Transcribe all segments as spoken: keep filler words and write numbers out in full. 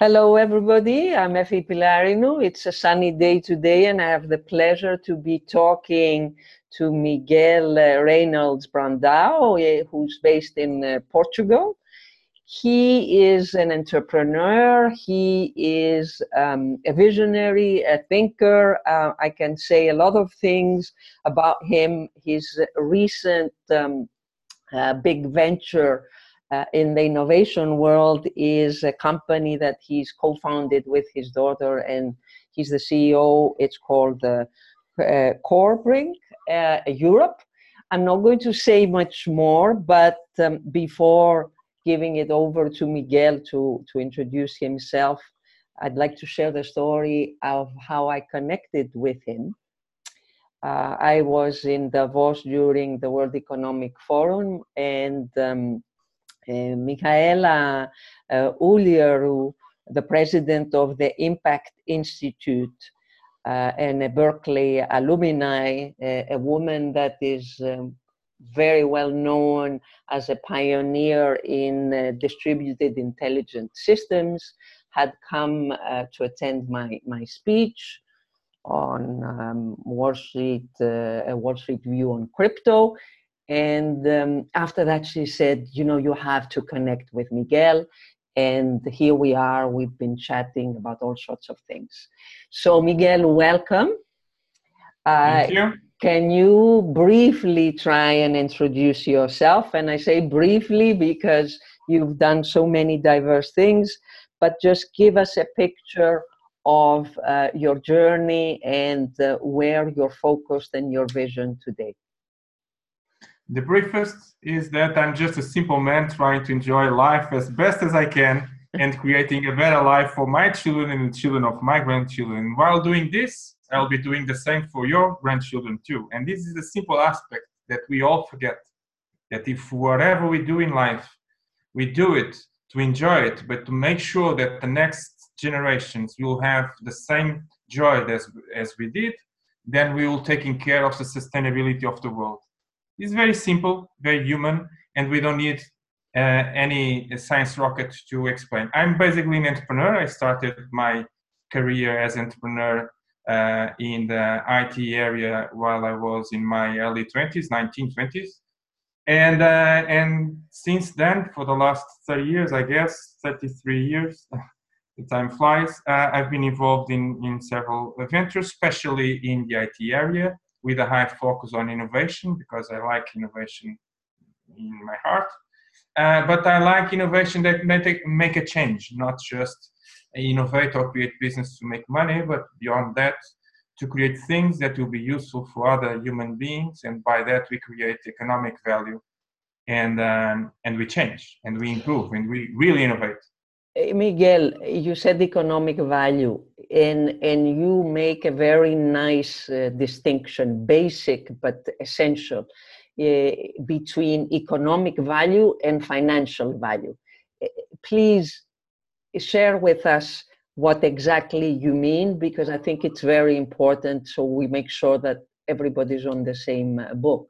Hello, everybody. I'm Effie Pilarinu. It's a sunny day today, and I have the pleasure to be talking to Miguel uh, Reynolds Brandao, uh, who's based in uh, Portugal. He is an entrepreneur. He is um, a visionary, a thinker. Uh, I can say a lot of things about him. His recent um, uh, big venture Uh, in the innovation world is a company that he's co-founded with his daughter, and he's the C E O. It's called uh, uh, Corebrink uh, Europe. I'm not going to say much more, but um, before giving it over to Miguel to, to introduce himself, I'd like to share the story of how I connected with him. Uh, I was in Davos during the World Economic Forum, and um, Uh, Michaela uh, Ulieru, the president of the Impact Institute uh, and a Berkeley alumni, uh, a woman that is um, very well known as a pioneer in uh, distributed intelligent systems, had come uh, to attend my, my speech on um, Wall Street, uh, a Wall Street view on crypto. And um, after that, she said, you know, you have to connect with Miguel. And here we are. We've been chatting about all sorts of things. So, Miguel, welcome. Thank uh, you. Can you briefly try and introduce yourself? And I say briefly because you've done so many diverse things, but just give us a picture of uh, your journey and uh, where you're focused and your vision today. The briefest is that I'm just a simple man trying to enjoy life as best as I can and creating a better life for my children and the children of my grandchildren. While doing this, I'll be doing the same for your grandchildren too. And this is a simple aspect that we all forget, that if whatever we do in life, we do it to enjoy it, but to make sure that the next generations will have the same joy as, as we did, then we will taking care of the sustainability of the world. It's very simple, very human, and we don't need uh, any science rocket to explain. I'm basically an entrepreneur. I started my career as an entrepreneur uh, in the I T area while I was in my early twenties, nineteen twenties. And, uh, and since then, for the last thirty years, I guess, thirty-three years, the time flies, uh, I've been involved in, in several ventures, especially in the I T area, with a high focus on innovation, because I like innovation in my heart. Uh, but I like innovation that may take, make a change, not just innovate or create business to make money, but beyond that, to create things that will be useful for other human beings. And by that, we create economic value, and, um, and we change, and we improve, and we really innovate. Miguel, you said economic value, and, and you make a very nice uh, distinction, basic but essential, uh, between economic value and financial value. Uh, please share with us what exactly you mean, because I think it's very important so we make sure that everybody's on the same uh, book.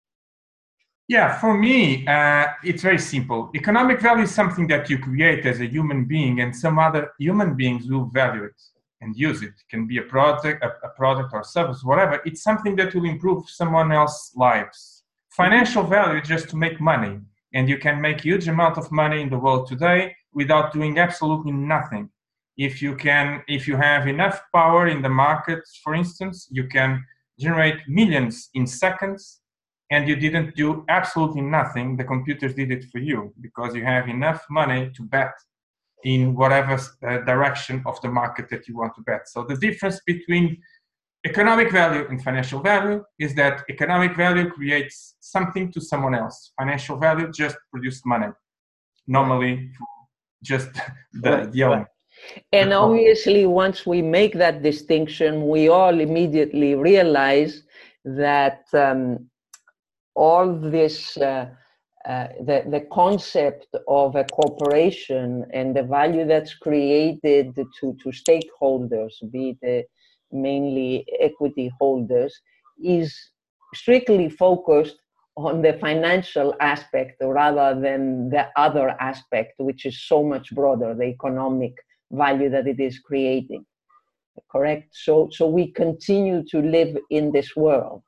Yeah, for me, uh, it's very simple. Economic value is something that you create as a human being, and some other human beings will value it and use it. It can be a product, a, a product or service, whatever. It's something that will improve someone else's lives. Financial value is just to make money, and you can make huge amount of money in the world today without doing absolutely nothing. If you can, if you have enough power in the markets, for instance, you can generate millions in seconds, and you didn't do absolutely nothing. The computers did it for you because you have enough money to bet in whatever uh, direction of the market that you want to bet. So the difference between economic value and financial value is that economic value creates something to someone else. Financial value just produces money, normally for just the, right, the owner. Right. And obviously, once we make that distinction, we all immediately realize that um, all this, uh, uh, the, the concept of a corporation and the value that's created to, to stakeholders, be it uh, mainly equity holders, is strictly focused on the financial aspect rather than the other aspect, which is so much broader, the economic value that it is creating. Correct? So, so we continue to live in this world.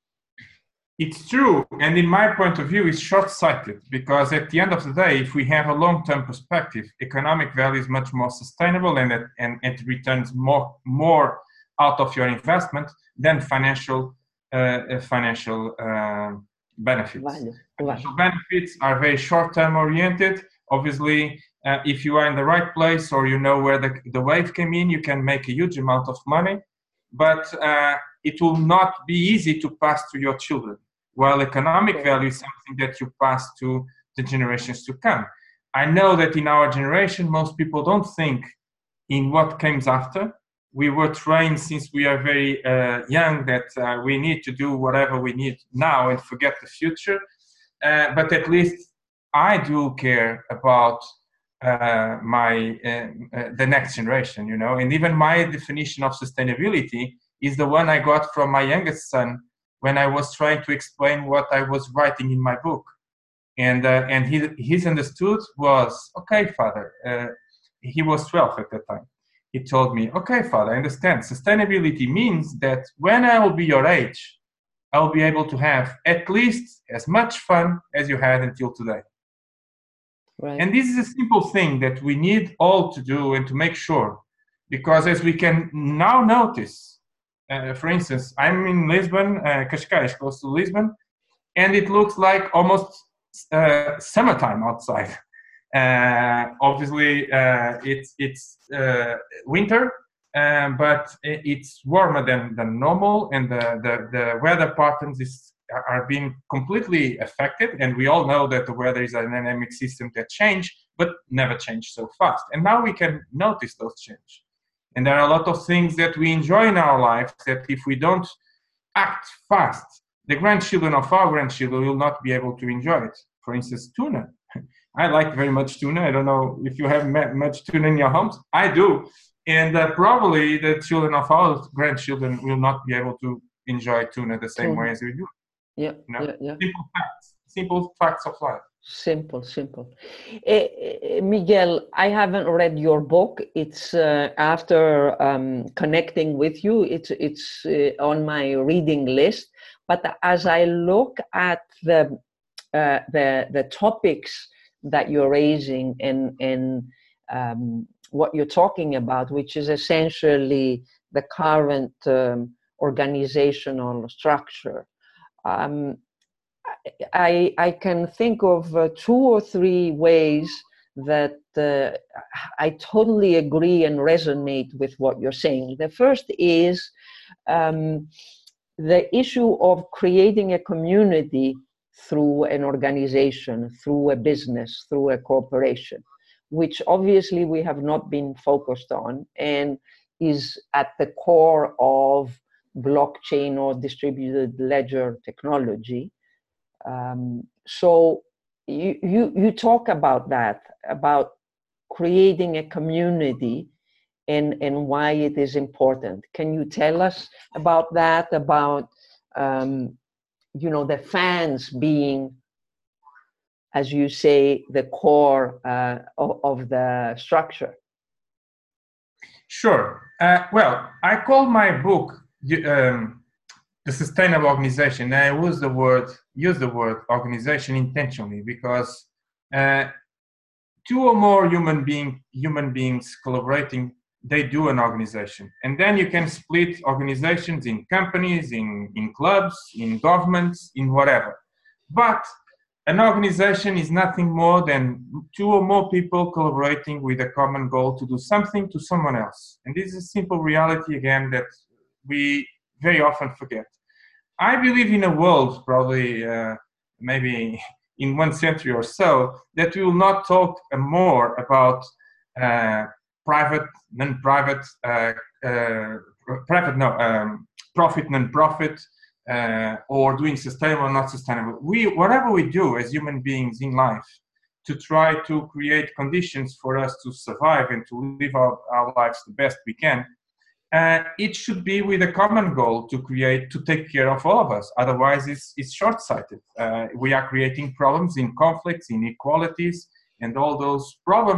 It's true, and in my point of view, it's short-sighted, because at the end of the day, if we have a long-term perspective, economic value is much more sustainable, and it, and it returns more more out of your investment than financial uh, financial uh, benefits. Value. Financial benefits are very short-term oriented. Obviously, uh, if you are in the right place, or you know where the, the wave came in, you can make a huge amount of money, but uh, it will not be easy to pass to your children. While economic okay. value is something that you pass to the generations to come. I know that in our generation, most people don't think in what comes after. We were trained since we are very uh, young that uh, we need to do whatever we need now and forget the future. Uh, but at least I do care about uh, my uh, uh, the next generation, you know. And even my definition of sustainability is the one I got from my youngest son when I was trying to explain what I was writing in my book. And uh, and he, his understood was, okay, father, uh, he was twelve at that time. He told me, okay, father, I understand. Sustainability means that when I will be your age, I will be able to have at least as much fun as you had until today. Right. And this is a simple thing that we need all to do and to make sure, because as we can now notice, Uh, for instance, I'm in Lisbon, uh, Cascais, close to Lisbon, and it looks like almost uh, summertime outside. Uh, obviously, uh, it's it's uh, winter, uh, but it's warmer than, than normal, and the, the, the weather patterns is, are being completely affected. And we all know that the weather is a dynamic system that change, but never change so fast. And now we can notice those changes. And there are a lot of things that we enjoy in our lives that if we don't act fast, the grandchildren of our grandchildren will not be able to enjoy it. For instance, tuna. I like very much tuna. I don't know if you have much tuna in your homes. I do. And uh, probably the children of our grandchildren will not be able to enjoy tuna the same tuna. way as we do. Yeah, you know? yeah, yeah. Simple facts. Simple facts of life. Simple, simple. Uh, Miguel, I haven't read your book. It's uh, after um, connecting with you, it's it's uh, on my reading list. But as I look at the uh, the the topics that you're raising and and um, what you're talking about, which is essentially the current um, organizational structure. Um, I, I can think of uh, two or three ways that uh, I totally agree and resonate with what you're saying. The first is um, the issue of creating a community through an organization, through a business, through a corporation, which obviously we have not been focused on and is at the core of blockchain or distributed ledger technology. Um, so you, you, you talk about that, about creating a community and, and why it is important. Can you tell us about that, about, um, you know, the fans being, as you say, the core uh, of, of the structure? Sure. Uh, well, I call my book um, The Sustainable Organization. And I use the word use the word organization intentionally because uh, two or more human being human beings collaborating, they do an organization. And then you can split organizations in companies, in, in clubs, in governments, in whatever. But an organization is nothing more than two or more people collaborating with a common goal to do something to someone else. And this is a simple reality, again, that we very often forget. I believe in a world, probably uh, maybe in one century or so, that we will not talk more about uh, private, non-private, uh, uh, private, no, um, profit, non-profit, uh, or doing sustainable or not sustainable. We, whatever we do as human beings in life to try to create conditions for us to survive and to live our, our lives the best we can, Uh, it should be with a common goal to create, to take care of all of us. Otherwise, it's, it's short-sighted. Uh, we are creating problems in conflicts, inequalities, and all those problems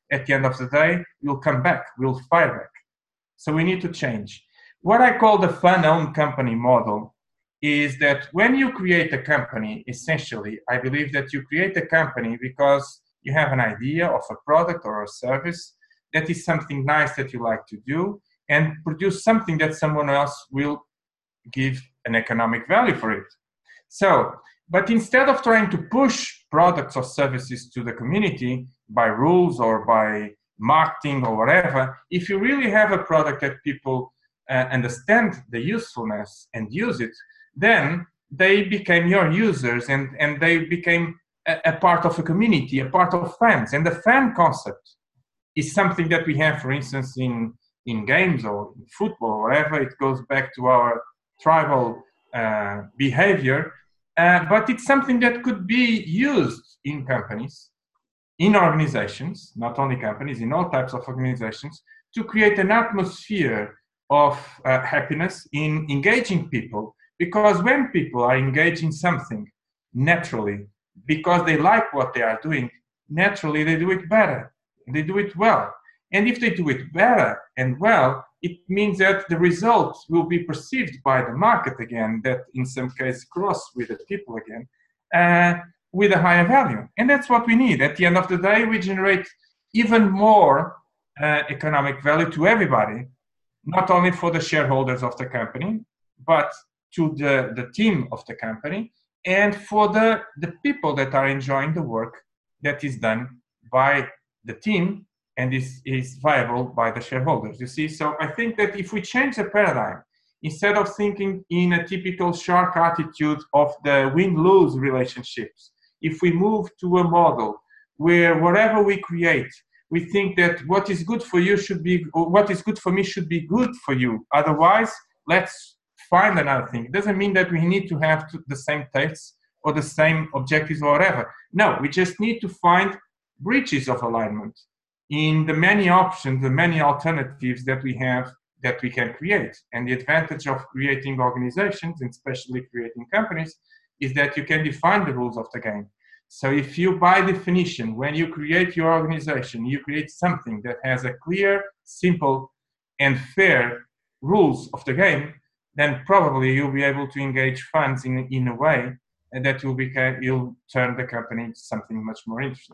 at the end of the day, will come back, will fire back. So we need to change. What I call the fun-owned company model is that when you create a company, essentially, I believe that you create a company because you have an idea of a product or a service that is something nice that you like to do, and produce something that someone else will give an economic value for it. So, but instead of trying to push products or services to the community by rules or by marketing or whatever, if you really have a product that people uh, understand the usefulness and use it, then they became your users, and, and they became a, a part of a community, a part of fans. And the fan concept is something that we have, for instance, in, in games or in football or whatever. It goes back to our tribal uh, behavior, uh, but it's something that could be used in companies, in organizations, not only companies, in all types of organizations, to create an atmosphere of uh, happiness in engaging people. Because when people are engaged in something naturally, because they like what they are doing, naturally they do it better. They do it well. And if they do it better and well, it means that the results will be perceived by the market again, that in some cases cross with the people again, uh, with a higher value. And that's what we need. At the end of the day, we generate even more uh, economic value to everybody, not only for the shareholders of the company, but to the, the team of the company, and for the, the people that are enjoying the work that is done by the team and is, is viable by the shareholders, you see? So I think that if we change the paradigm, instead of thinking in a typical shark attitude of the win-lose relationships, if we move to a model where whatever we create, we think that what is good for you should be, or what is good for me should be good for you. Otherwise, let's find another thing. It doesn't mean that we need to have the same tastes or the same objectives or whatever. No, we just need to find breaches of alignment in the many options, the many alternatives that we have that we can create. And the advantage of creating organizations, and especially creating companies, is that you can define the rules of the game. So if you, by definition, when you create your organization, you create something that has a clear, simple, and fair rules of the game, then probably you'll be able to engage funds in, in a way that will become, you'll turn the company into something much more interesting.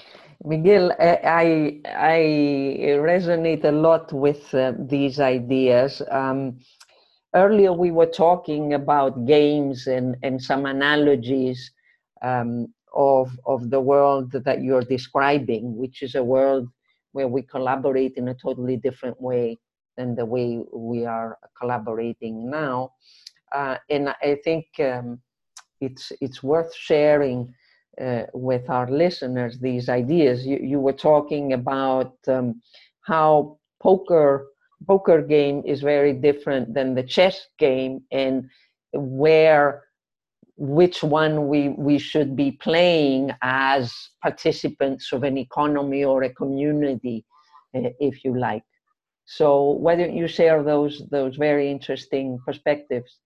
Miguel, I, I resonate a lot with uh, these ideas. Um, earlier we were talking about games and, and some analogies um, of, of the world that you're describing, which is a world where we collaborate in a totally different way than the way we are collaborating now. Uh, and I think um, it's, it's worth sharing uh, with our listeners these ideas. You, you were talking about um, how poker, poker game is very different than the chess game, and where which one we, we should be playing as participants of an economy or a community, uh, if you like. So why don't you share those, those very interesting perspectives?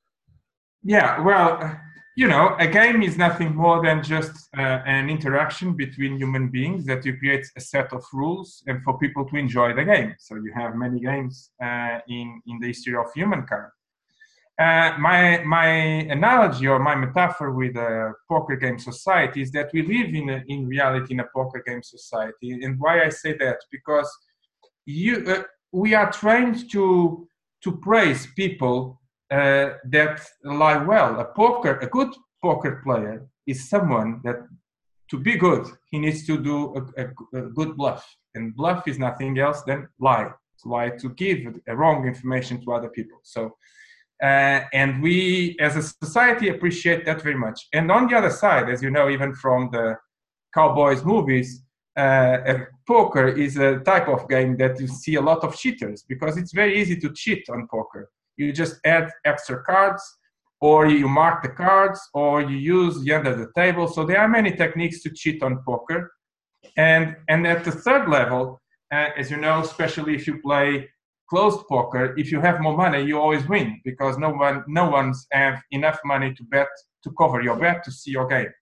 Yeah, well, you know, a game is nothing more than just uh, an interaction between human beings that you create a set of rules and for people to enjoy the game. So you have many games uh, in, in the history of humankind. Uh, my, my analogy or my metaphor with a poker game society is that we live in, a, in reality in a poker game society. And why I say that? Because you, uh, we are trained to, to praise people uh, that lie well. A poker, a good poker player is someone that, to be good, he needs to do a, a, a good bluff. And bluff is nothing else than lie. To lie, to give a wrong information to other people. So. Uh, and we, as a society, appreciate that very much. And on the other side, as you know, even from the cowboys movies, uh, poker is a type of game that you see a lot of cheaters, because it's very easy to cheat on poker. You just add extra cards, or you mark the cards, or you use the under the table. So there are many techniques to cheat on poker. And, and at the third level, uh, as you know, especially if you play closed poker, if you have more money, you always win, because no one, no one's have enough money to bet, to cover your bet, to see your game.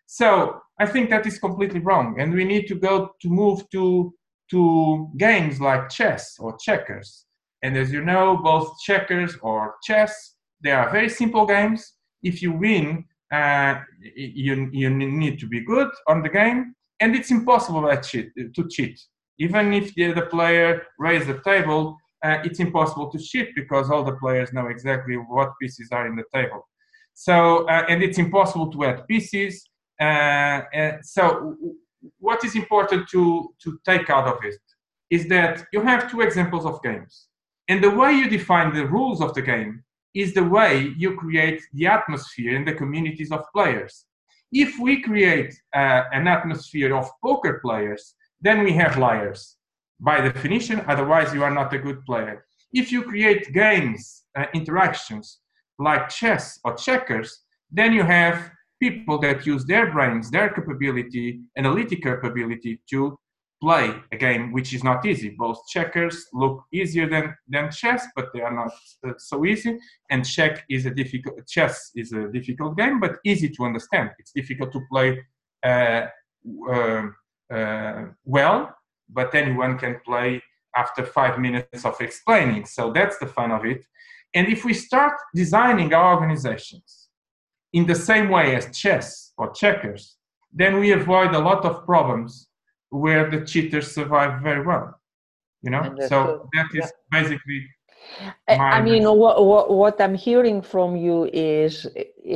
So I think that is completely wrong, and we need to go to move to to games like chess or checkers. And as you know, both checkers or chess, they are very simple games. If you win, uh, you you need to be good on the game, and it's impossible to cheat. To cheat. Even if the, the player raises the table, uh, it's impossible to cheat because all the players know exactly what pieces are in the table. So, uh, and it's impossible to add pieces. Uh, uh, so, what is important to, to take out of it is that you have two examples of games. And the way you define the rules of the game is the way you create the atmosphere in the communities of players. If we create uh, an atmosphere of poker players, then we have liars. By definition, otherwise you are not a good player. If you create games, uh, interactions like chess or checkers, then you have people that use their brains, their capability, analytic capability to play a game which is not easy. Both checkers look easier than, than chess, but they are not uh, so easy. And check is a difficult, chess is a difficult game, but easy to understand. It's difficult to play uh, uh, uh, well, but anyone can play after five minutes of explaining. So that's the fun of it. And if we start designing our organizations in the same way as chess or checkers, then we avoid a lot of problems where the cheaters survive very well. You know, Understood. So that is yeah. basically I, my I mean, what, what, what I'm hearing from you is uh,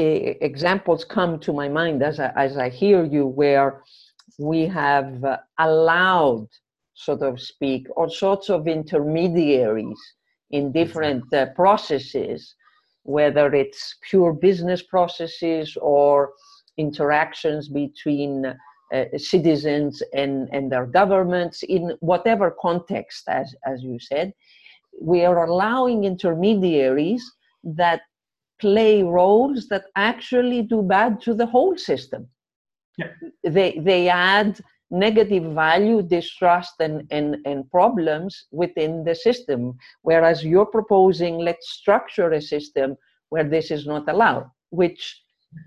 examples come to my mind as I, as I hear you, where we have uh, allowed, so to speak, all sorts of intermediaries in different exactly. uh, processes, whether it's pure business processes or interactions between uh, citizens and, and their governments, in whatever context, as, as you said. We are allowing intermediaries that play roles that actually do bad to the whole system. Yeah. They, they add negative value, distrust, and, and, and problems within the system, whereas you're proposing, let's structure a system where this is not allowed, which,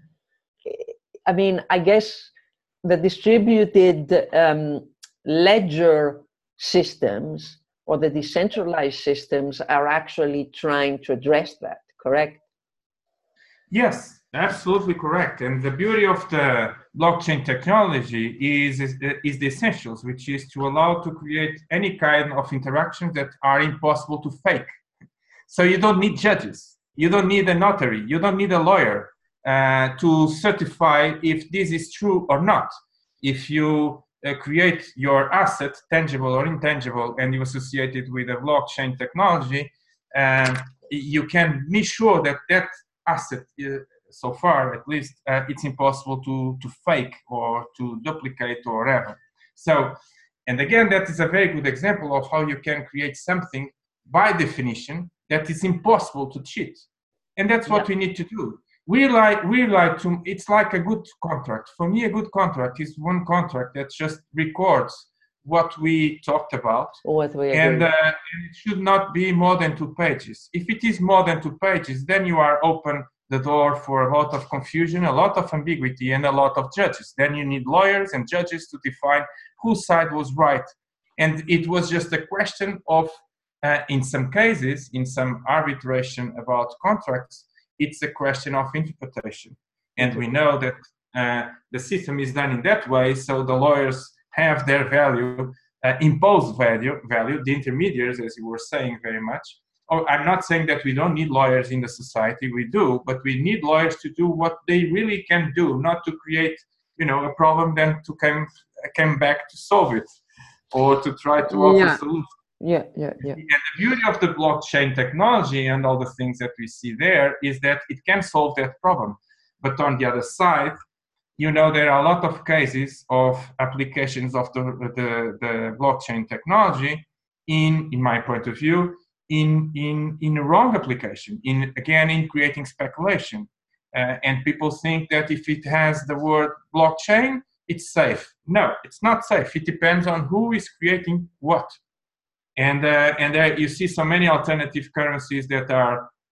I mean, I guess the distributed um, ledger systems or the decentralized systems are actually trying to address that, correct? Yes, absolutely correct. And the beauty of the blockchain technology is, is, is the essentials, which is to allow to create any kind of interactions that are impossible to fake. So you don't need judges, you don't need a notary, you don't need a lawyer uh, to certify if this is true or not. If you uh, create your asset, tangible or intangible, and you associate it with a blockchain technology, um, you can be sure that that asset, uh, so far at least, uh, it's impossible to, to fake or to duplicate or whatever. So, and again, that is a very good example of how you can create something by definition that is impossible to cheat. And that's what yeah. we need to do. We like, we like to, it's like a good contract. For me, a good contract is one contract that just records what we talked about. What we and, uh, and it should not be more than two pages. If it is more than two pages, then you are open the door for a lot of confusion, a lot of ambiguity, and a lot of judges. Then you need lawyers and judges to define whose side was right. And it was just a question of, uh, in some cases, in some arbitration about contracts, it's a question of interpretation. And we know that uh, the system is done in that way, so the lawyers have their value, uh, imposed value, value, the intermediaries, as you were saying very much. Oh, I'm not saying that we don't need lawyers in the society, we do, but we need lawyers to do what they really can do, not to create, you know, a problem, then to come, come back to solve it, or to try to offer yeah. solutions. Yeah, yeah, yeah. And the beauty of the blockchain technology and all the things that we see there is that it can solve that problem. But on the other side, you know, there are a lot of cases of applications of the, the, the blockchain technology in, in my point of view, in, in, in a wrong application, in, again, in creating speculation. Uh, and people think that if it has the word blockchain, it's safe. No, it's not safe. It depends on who is creating what. And, uh, and there you see so many alternative currencies that are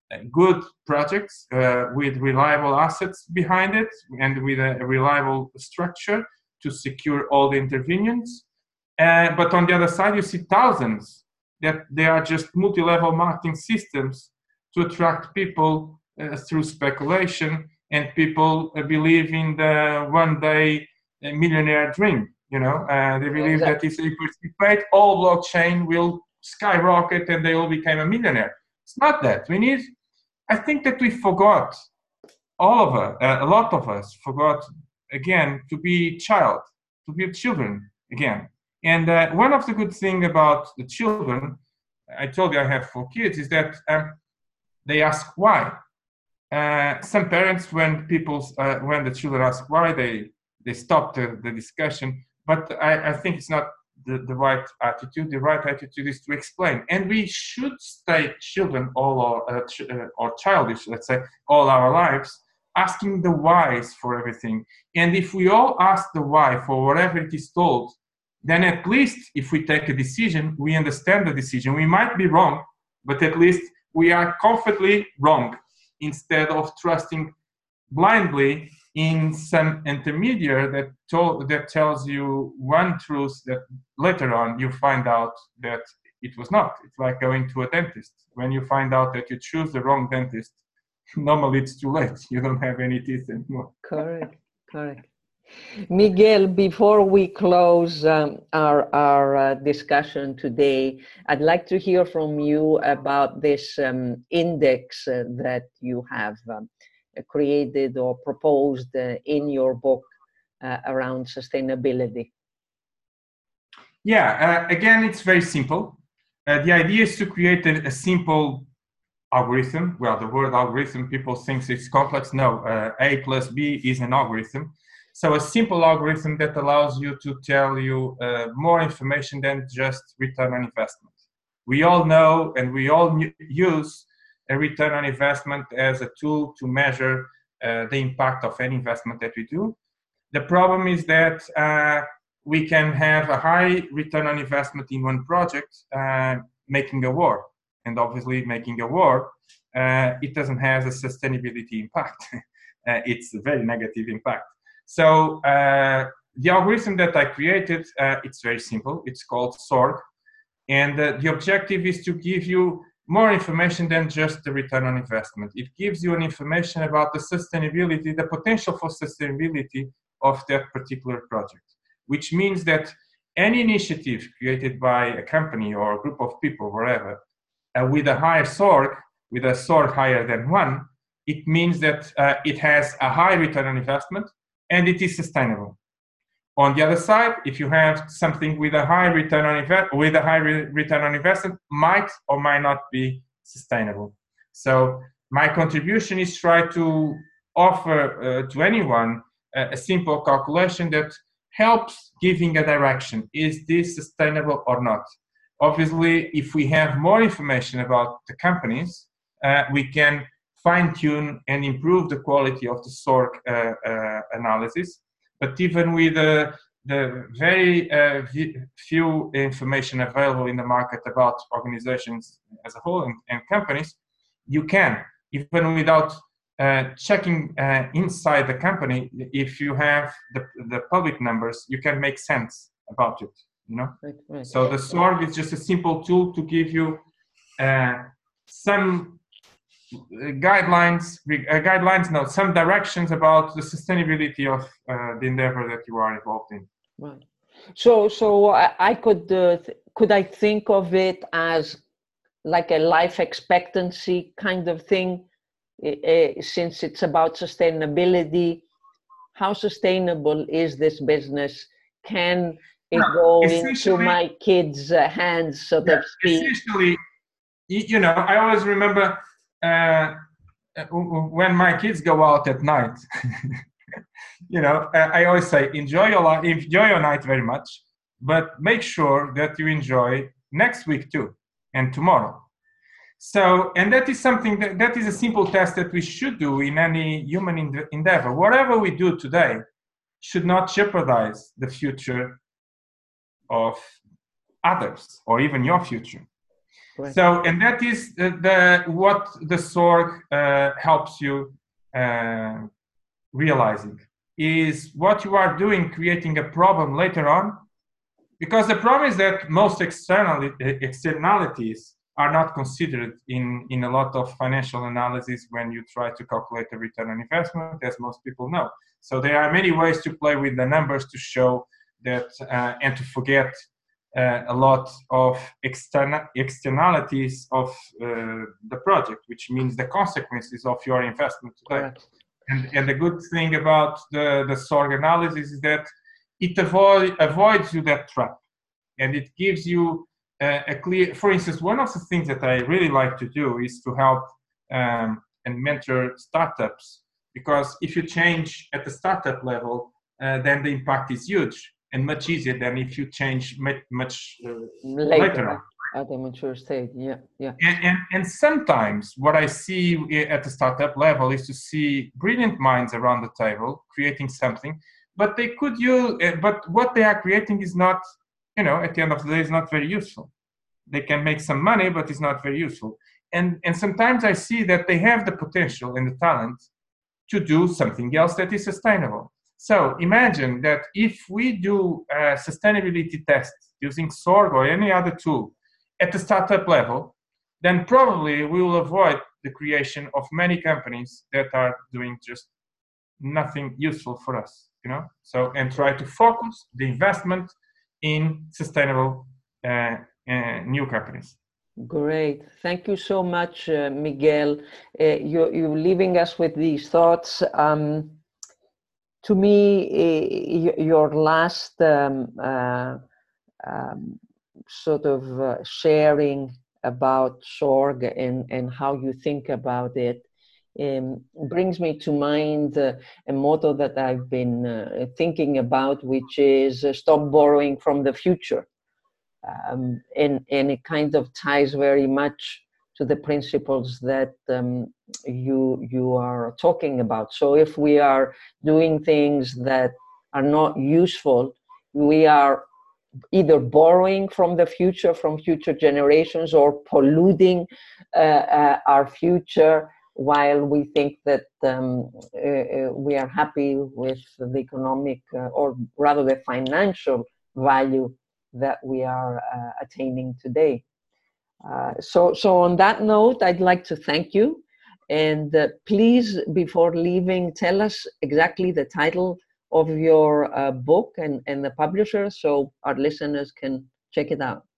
good projects uh, with reliable assets behind it and with a reliable structure to secure all the interventions. Uh, but on the other side, you see thousands that they are just multi-level marketing systems to attract people uh, through speculation, and people uh, believe in the one-day uh, millionaire dream. You know, uh, they believe exactly. that if they participate, all blockchain will skyrocket and they will become a millionaire. It's not that. We need, I think that we forgot, all of us, uh, a lot of us forgot, again, to be child, to be children again. And uh, one of the good things about the children, I told you I have four kids, is that um, they ask why. Uh, some parents, when people, uh, when the children ask why, they they stop the, the discussion. But I, I think it's not the, the right attitude. The right attitude is to explain. And we should stay children all our, uh, ch- uh, or childish, let's say, all our lives, asking the whys for everything. And if we all ask the why for whatever it is told, then at least if we take a decision, we understand the decision. We might be wrong, but at least we are comfortably wrong, instead of trusting blindly in some intermediary that told, that tells you one truth that later on you find out that it was not. It's like going to a dentist. When you find out that you choose the wrong dentist, normally it's too late. You don't have any teeth anymore. Correct, correct. Miguel, before we close um, our, our uh, discussion today, I'd like to hear from you about this um, index uh, that you have um, created or proposed uh, in your book uh, around sustainability. Yeah, uh, again, it's very simple. Uh, the idea is to create a, a simple algorithm. Well, the word algorithm, people think it's complex. No, uh, A plus B is an algorithm. So a simple algorithm that allows you to tell you uh, more information than just return on investment. We all know and we all use a return on investment as a tool to measure uh, the impact of any investment that we do. The problem is that uh, we can have a high return on investment in one project, uh, making a war. And obviously making a war, uh, it doesn't have a sustainability impact. uh, it's a very negative impact. So uh, the algorithm that I created, uh, it's very simple. It's called SORG. And uh, the objective is to give you more information than just the return on investment. It gives you an information about the sustainability, the potential for sustainability of that particular project, which means that any initiative created by a company or a group of people, wherever, uh, with a higher SORG, with a SORG higher than one, it means that uh, it has a high return on investment and it is sustainable. On the other side, if you have something with a high return on invest with a high re return on investment, might or might not be sustainable. So my contribution is try to offer uh, to anyone a, a simple calculation that helps giving a direction. Is this sustainable or not? Obviously, if we have more information about the companies, uh, we can fine-tune and improve the quality of the SORG uh, uh, analysis. But even with uh, the very uh, few information available in the market about organizations as a whole and, and companies, you can, even without uh, checking uh, inside the company, if you have the, the public numbers, you can make sense about it, you know? Right, right. So the SORG is just a simple tool to give you uh, some guidelines, uh, guidelines, no, some directions about the sustainability of uh, the endeavor that you are involved in. Right. So, so I, I could, uh, th could I think of it as like a life expectancy kind of thing, uh, since it's about sustainability? How sustainable is this business? Can it no, go into my kids' uh, hands, so yeah, to speak? Essentially, you know, I always remember uh, when my kids go out at night, you know, I always say, enjoy your life, enjoy your night very much, but make sure that you enjoy next week too, and tomorrow. So, and that is something that, that is a simple test that we should do in any human endeavor. Whatever we do today should not jeopardize the future of others or even your future. Right. So, and that is the, the what the Sorg uh, helps you uh, realizing is what you are doing, creating a problem later on. Because the problem is that most external externalities are not considered in, in a lot of financial analysis when you try to calculate the return on investment, as most people know. So there are many ways to play with the numbers to show that uh, and to forget uh, a lot of external externalities of uh, the project, which means the consequences of your investment today. Correct. And, and the good thing about the, the Sorg analysis is that it avoid, avoids you that trap. And it gives you uh, a clear, for instance, one of the things that I really like to do is to help um, and mentor startups. Because if you change at the startup level, uh, then the impact is huge and much easier than if you change much uh, later, later on. At a mature stage, yeah, yeah. And, and, and sometimes what I see at the startup level is to see brilliant minds around the table creating something, but they could use, but what they are creating is not, you know, at the end of the day, is not very useful. They can make some money, but it's not very useful. And, and sometimes I see that they have the potential and the talent to do something else that is sustainable. So imagine that if we do a sustainability test using Sorg or any other tool at the startup level, then probably we will avoid the creation of many companies that are doing just nothing useful for us, you know? So, and try to focus the investment in sustainable uh, uh, new companies. Great. Thank you so much, uh, Miguel. Uh, you, you're leaving us with these thoughts. Um, to me, uh, your last um, uh, um, sort of uh, sharing about Sorg and, and how you think about it um, brings me to mind uh, a motto that I've been uh, thinking about, which is uh, stop borrowing from the future. Um, and, and it kind of ties very much to the principles that um, you, you are talking about. So if we are doing things that are not useful, we are either borrowing from the future, from future generations, or polluting uh, uh, our future while we think that um, uh, we are happy with the economic, uh, or rather the financial value that we are uh, attaining today. Uh, so, so on that note, I'd like to thank you. And uh, please, before leaving, tell us exactly the title of your uh, book and, and the publisher so our listeners can check it out.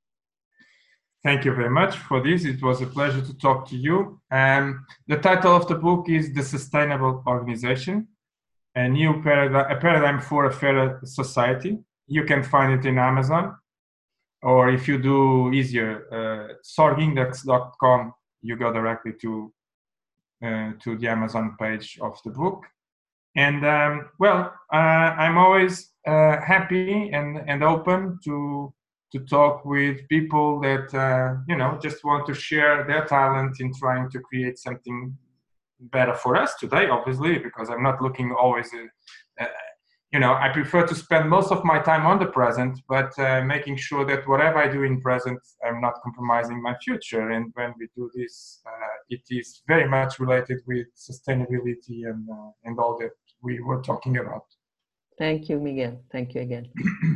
Thank you very much for this. It was a pleasure to talk to you. Um, the title of the book is The Sustainable Organization, a new paradigm, a paradigm for a fairer society. You can find it in Amazon, or if you do easier, uh, sorgindex dot com, you go directly to, uh, to the Amazon page of the book. And um, well, uh, I'm always uh, happy and, and open to to talk with people that uh, you know just want to share their talent in trying to create something better for us today. Obviously, because I'm not looking always, uh, uh, you know, I prefer to spend most of my time on the present, but uh, making sure that whatever I do in present, I'm not compromising my future. And when we do this, uh, it is very much related with sustainability and uh, and all that we were talking about. Thank you, Miguel. Thank you again.